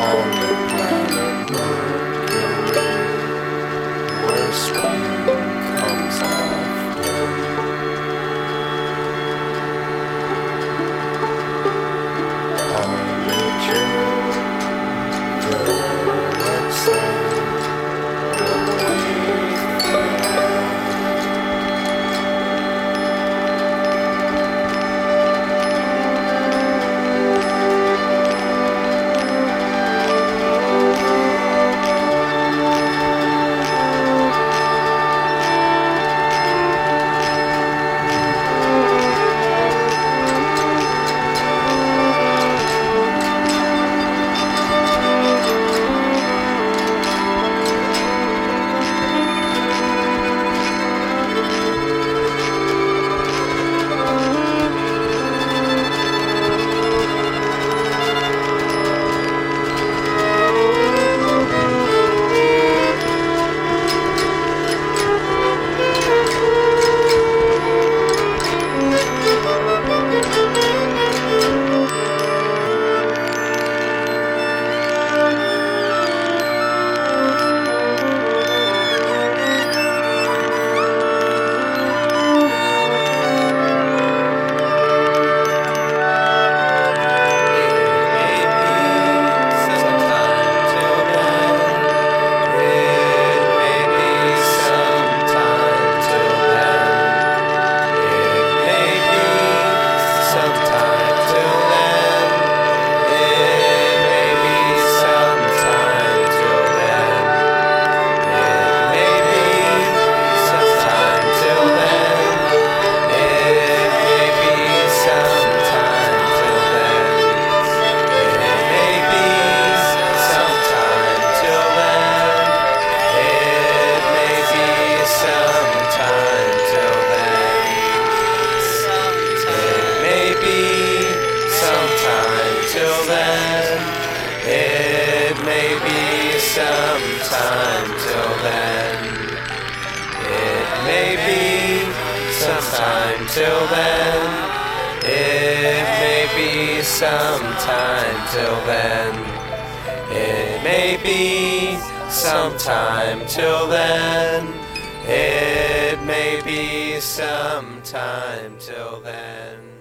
on the planet Mercury, where spring comes often. I'm in June, the wet sand will leave the land. Sometime till then, it may be sometime till then, it may be sometime till then, it may be sometime till then, it may be sometime till then.